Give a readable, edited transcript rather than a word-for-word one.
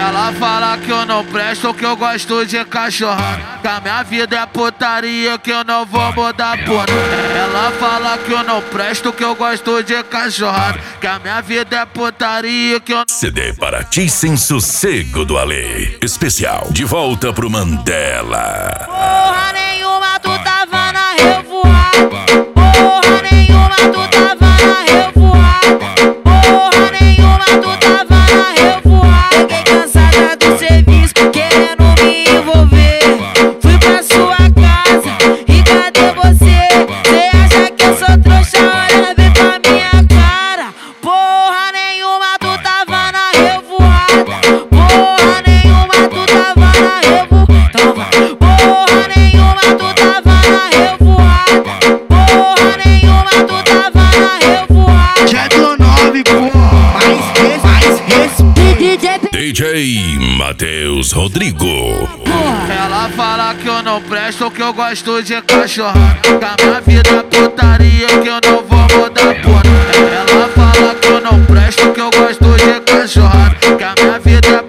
Ela fala que eu não presto, que eu gosto de cachorrada, que a minha vida é putaria, que eu não vou mudar por nada. Ela fala que eu não presto, que eu gosto de cachorrada, que a minha vida é putaria, que eu não... CD para ti sem sossego do Ale. Especial de volta pro Mandela. Porra nenhuma, tu tava na revoada. Porra nenhuma, tu tava na revoada. Porra nenhuma, tu tava na revoada. Fiquei cansada do serviço, querendo me envolver. Fui pra sua casa e cadê você? Cê acha que eu sou trouxa? Olha bem pra minha cara. Porra nenhuma, tu tava na revoada. Porra nenhuma, tu tava na revoada. Porra nenhuma, tu tava na revoada. Porra nenhuma, tu tava na revoada. Já tô 9, porra. Mais respeito. DJ Matheus Rodrigo. Ela fala que eu não presto, que eu gosto de cachorrada, que a minha vida é putaria, que eu não vou mudar por nada. Ela fala que eu não presto, que eu gosto de cachorrada, que a minha vida é